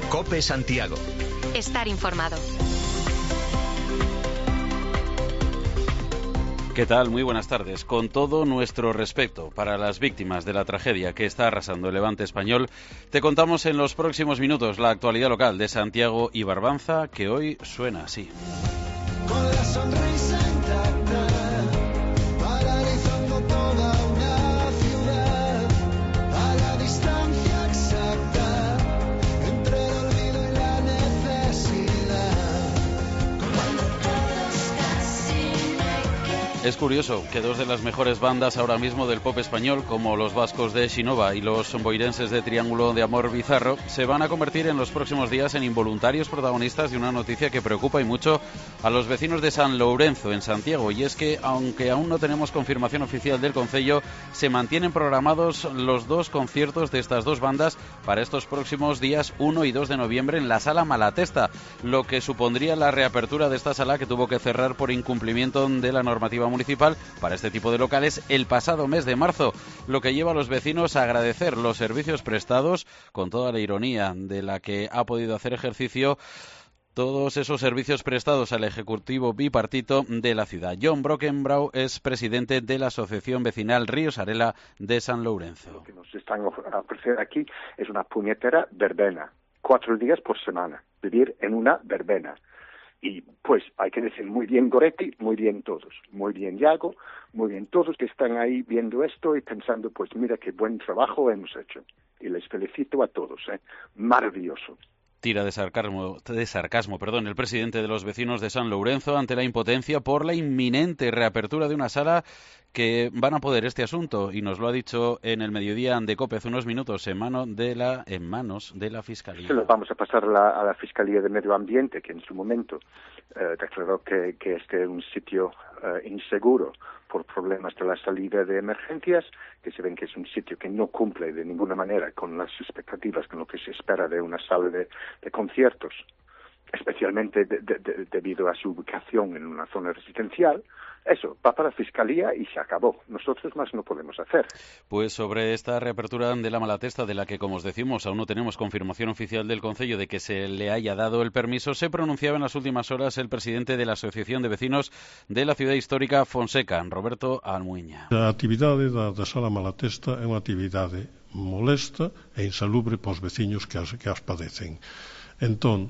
COPE Santiago. Estar informado. ¿Qué tal? Muy buenas tardes. Con todo nuestro respeto para las víctimas de la tragedia que está arrasando el Levante español, te contamos en los próximos minutos la actualidad local de Santiago y Barbanza, que hoy suena así. Con la sonrisa intacta, paralizando toda una ciudad, a la distancia exacta entre el olvido y la necesidad. Cuando todos casi me... Es curioso que dos de las mejores bandas ahora mismo del pop español, como los vascos de Xinova y los boirenses de Triángulo de Amor Bizarro, se van a convertir en los próximos días en involuntarios protagonistas de una noticia que preocupa y mucho a los vecinos de San Lourenzo, en Santiago, y es que, aunque aún no tenemos confirmación oficial del concello, se mantienen programados los dos conciertos de estas dos bandas para estos próximos días 1 y 2 de noviembre en la Sala Malatesta, lo que supondría la reapertura de esta sala, que tuvo que cerrar por incumplimiento de la normativa municipal para este tipo de locales el pasado mes de marzo, lo que lleva a los vecinos a agradecer los servicios prestados, con toda la ironía de la que ha podido hacer ejercicio todos esos servicios prestados al Ejecutivo bipartito de la ciudad. John Brockenbrau es presidente de la Asociación Vecinal Ríos Arela de San Lourenzo. Lo que nos están ofreciendo aquí es una puñetera verbena, 4 días por semana, vivir en una verbena. Y pues hay que decir muy bien Goretti, muy bien todos, muy bien Yago, muy bien todos que están ahí viendo esto y pensando, pues mira qué buen trabajo hemos hecho. Y les felicito a todos, maravilloso. Tira de sarcasmo, el presidente de los vecinos de San Lourenzo ante la impotencia por la inminente reapertura de una sala que van a poder este asunto, y nos lo ha dicho en el mediodía de COPE hace unos minutos, en manos de la Fiscalía. Se lo vamos a pasar a la Fiscalía de Medio Ambiente, que en su momento declaró que este es un sitio inseguro por problemas de la salida de emergencias, que se ven que es un sitio que no cumple de ninguna manera con las expectativas, con lo que se espera de una sala de conciertos, especialmente debido a su ubicación en una zona residencial. Eso, va para la Fiscalía y se acabó. Nosotros más no podemos hacer. Pues sobre esta reapertura de la Malatesta, de la que, como os decimos, aún no tenemos confirmación oficial del concello de que se le haya dado el permiso, se pronunciaba en las últimas horas el presidente de la Asociación de Vecinos de la Ciudad Histórica Fonseca, Roberto Almuiña. A actividade da Sala Malatesta é unha actividade molesta e insalubre para os veciños que as padecen. Entón,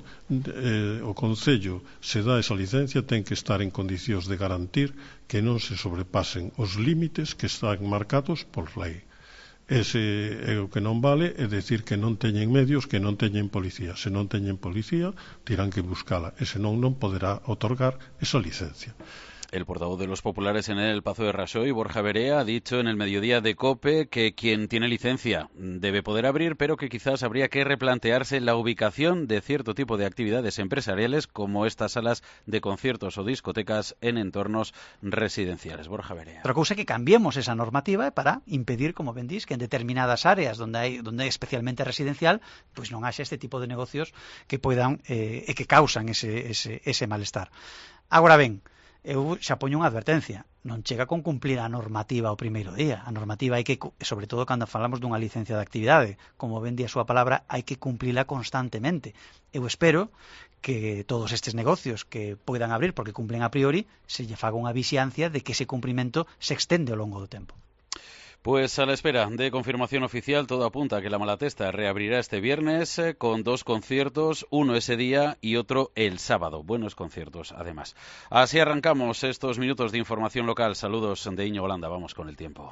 o Concello, se dá esa licencia, ten que estar en condicións de garantir que non se sobrepasen os límites que están marcados por lei. Ese é o que non vale, é decir que non teñen medios, que non teñen policía. Se non teñen policía, terán que buscala, e senón non poderá otorgar esa licencia. El portavoz de los populares en el Pazo de Raxoi, Borja Verea, ha dicho en el mediodía de COPE que quien tiene licencia debe poder abrir, pero que quizás habría que replantearse la ubicación de cierto tipo de actividades empresariales, como estas salas de conciertos o discotecas en entornos residenciales. Borja Verea. Otra cousa é que cambiemos esa normativa para impedir, como ben dís, que en determinadas áreas donde é especialmente residencial, pois non haxa este tipo de negocios que poidan e que causan ese malestar. Agora ben, eu xa poño unha advertencia, non chega con cumplir a normativa o primeiro día. A normativa hai que, sobre todo cando falamos dunha licencia de actividade, como ben di a súa palabra, hai que cumplila constantemente. Eu espero que todos estes negocios que poidan abrir porque cumplen a priori, se lle faga unha vixiancia de que ese cumprimento se extende ao longo do tempo. Pues a la espera de confirmación oficial, todo apunta a que la Malatesta reabrirá este viernes con 2 conciertos, uno ese día y otro el sábado. Buenos conciertos, además. Así arrancamos estos minutos de información local. Saludos de Íñigo Landa. Vamos con el tiempo.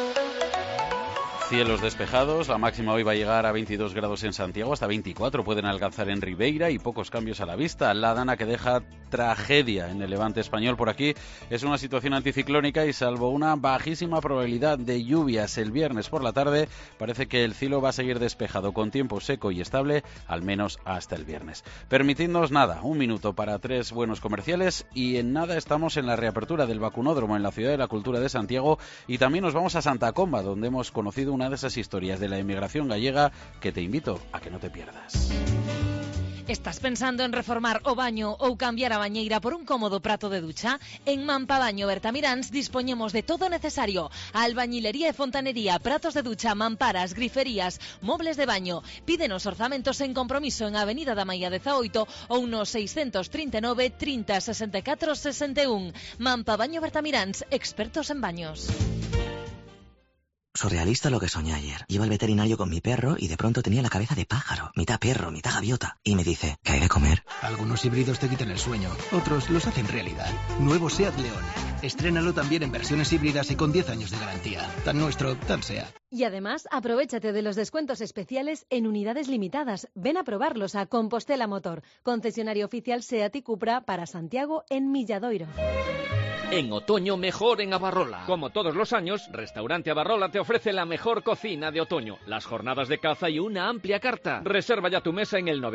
Cielos despejados, la máxima hoy va a llegar a 22 grados en Santiago, hasta 24 pueden alcanzar en Ribeira y pocos cambios a la vista. La dana que deja tragedia en el Levante español por aquí es una situación anticiclónica y salvo una bajísima probabilidad de lluvias el viernes por la tarde, parece que el cielo va a seguir despejado con tiempo seco y estable, al menos hasta el viernes. Permitidnos nada, un minuto para 3 buenos comerciales y en nada estamos en la reapertura del vacunódromo en la Ciudad de la Cultura de Santiago y también nos vamos a Santa Comba, donde hemos conocido una de esas historias de la emigración gallega que te invito a que no te pierdas. Estás pensando en reformar o baño ou cambiar a bañeira por un cómodo prato de ducha? En Mampabaño Bertamiráns dispoñemos de todo o necesario: albañilería e fontanería, pratos de ducha, mamparas, griferías, mobles de baño. Pídenos orzamentos en compromiso en Avenida da Maia 18 ou no 639 30 64 61. Mampabaño Bertamiráns, expertos en baños. Surrealista lo que soñé ayer. Iba al veterinario con mi perro y de pronto tenía la cabeza de pájaro, mitad perro, mitad gaviota. Y me dice, ¿qué hay de comer? Algunos híbridos te quitan el sueño, otros los hacen realidad. Nuevo SEAT León. Estrénalo también en versiones híbridas y con 10 años de garantía. Tan nuestro, tan SEAT. Y además, aprovéchate de los descuentos especiales en unidades limitadas. Ven a probarlos a Compostela Motor, concesionario oficial SEAT y Cupra para Santiago en Milladoiro. En otoño mejor en Abarrola. Como todos los años, Restaurante Abarrola te ofrece la mejor cocina de otoño, las jornadas de caza y una amplia carta. Reserva ya tu mesa en el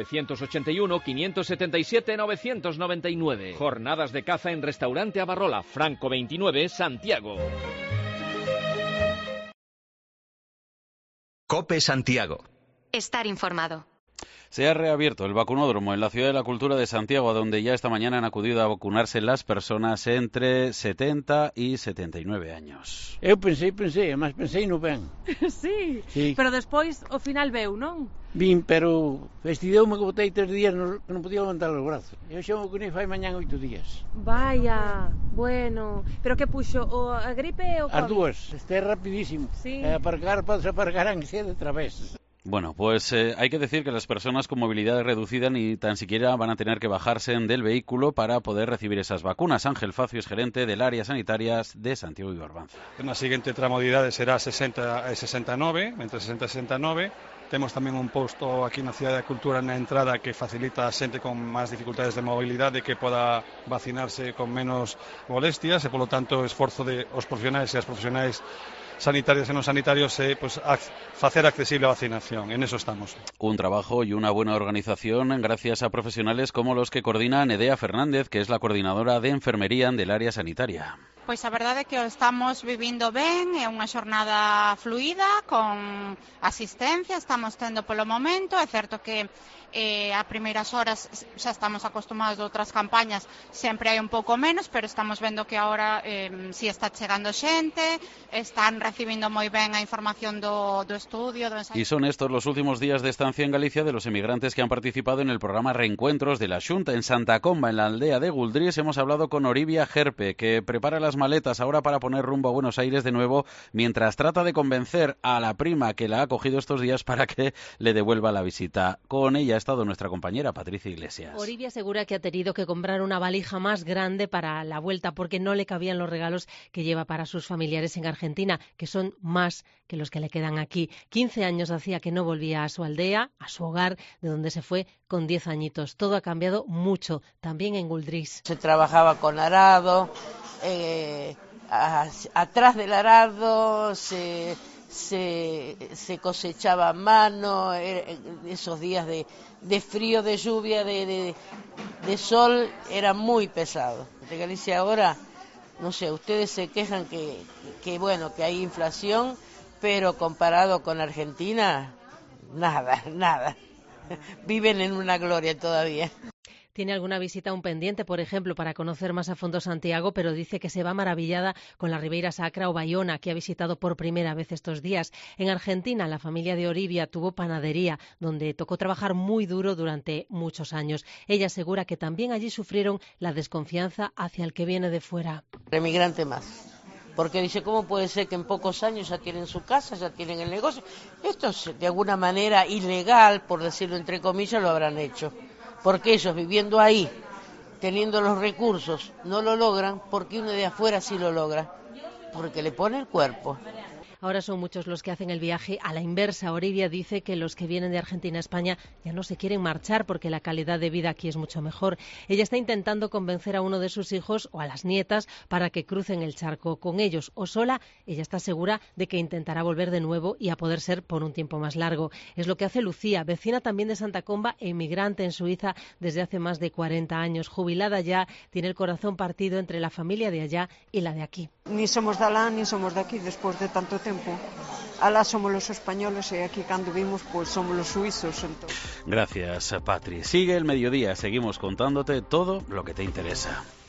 981-577-999. Jornadas de caza en Restaurante Abarrola, Franco 29, Santiago. COPE Santiago. Estar informado. Se ha reabierto el vacunódromo en la Ciudad de la Cultura de Santiago, donde ya esta mañana han acudido a vacunarse las personas entre 70 y 79 años. Eu pensei, mas pensei no ben. Sí, pero despois ao final veu, non? Vin, pero fastideume que botei 3 días que non podía levantar os brazos. Eu xa me vacunei fai mañán 8 días. Vaya, bueno. Pero que puxo, a gripe ou As dúas, este é rapidísimo. Sí. Podes aparcar aunque sea de través. Bueno, pues hay que decir que las personas con movilidad reducida ni tan siquiera van a tener que bajarse del vehículo para poder recibir esas vacunas. Ángel Facio es gerente del área sanitarias de Santiago y Barbanza. Na seguinte tramodidade será 60 e 69, entre 60 e 69. Temos tamén un posto aquí na Cidade da Cultura na entrada que facilita a xente con máis dificultades de mobilidade que poda vacinarse con menos molestias e, polo tanto, o esforzo de os profesionais e as profesionais sanitarios e non sanitarios pues facer accesible a vacinación. En eso estamos. Un trabajo y una buena organización gracias a profesionales como los que coordina Nedea Fernández, que es la coordinadora de enfermería del área sanitaria. Pois a verdade é que o estamos vivindo ben, é unha xornada fluida, con asistencia, estamos tendo polo momento, é certo que a primeiras horas xa estamos acostumados de outras campañas, sempre hai un pouco menos, pero estamos vendo que agora si está chegando xente, están recibindo moi ben a información do estudio, do ensayo. Y son estos los últimos días de estancia en Galicia de los emigrantes que han participado en el programa Reencuentros de la Xunta en Santa Comba, en la aldea de Guldrís. Hemos hablado con Oribia Gerpe, que prepara las maletas ahora para poner rumbo a Buenos Aires de nuevo, mientras trata de convencer a la prima que la ha acogido estos días para que le devuelva la visita. Con ella ha estado nuestra compañera Patricia Iglesias. Oribia asegura que ha tenido que comprar una valija más grande para la vuelta porque no le cabían los regalos que lleva para sus familiares en Argentina, que son más que los que le quedan aquí. 15 años hacía que no volvía a su aldea, a su hogar, de donde se fue con 10 añitos. Todo ha cambiado mucho, también en Guldrís. Se trabajaba con arado, atrás del arado se cosechaba a mano, esos días de frío, de lluvia, de sol, era muy pesado. De Galicia ahora, no sé, ustedes se quejan que bueno, que hay inflación, pero comparado con Argentina, nada. Viven en una gloria todavía. Tiene alguna visita aún pendiente, por ejemplo, para conocer más a fondo Santiago, pero dice que se va maravillada con la Ribeira Sacra o Bayona, que ha visitado por primera vez estos días. En Argentina, la familia de Oribia tuvo panadería, donde tocó trabajar muy duro durante muchos años. Ella asegura que también allí sufrieron la desconfianza hacia el que viene de fuera. Emigrante más. Porque dice, ¿cómo puede ser que en pocos años ya tienen su casa, ya tienen el negocio? Esto es de alguna manera ilegal, por decirlo entre comillas, lo habrán hecho. Porque ellos viviendo ahí, teniendo los recursos, no lo logran, porque uno de afuera sí lo logra, porque le pone el cuerpo. Ahora son muchos los que hacen el viaje a la inversa. Oribia dice que los que vienen de Argentina a España ya no se quieren marchar porque la calidad de vida aquí es mucho mejor. Ella está intentando convencer a uno de sus hijos o a las nietas para que crucen el charco con ellos o sola. Ella está segura de que intentará volver de nuevo y a poder ser por un tiempo más largo. Es lo que hace Lucía, vecina también de Santa Comba, emigrante en Suiza desde hace más de 40 años. Jubilada ya, tiene el corazón partido entre la familia de allá y la de aquí. Ni somos de alá, ni somos de aquí después de tanto tiempo. alá somos los españoles y aquí cuando vimos pues somos los suizos. Entonces. Gracias, Patri. Sigue el mediodía, seguimos contándote todo lo que te interesa.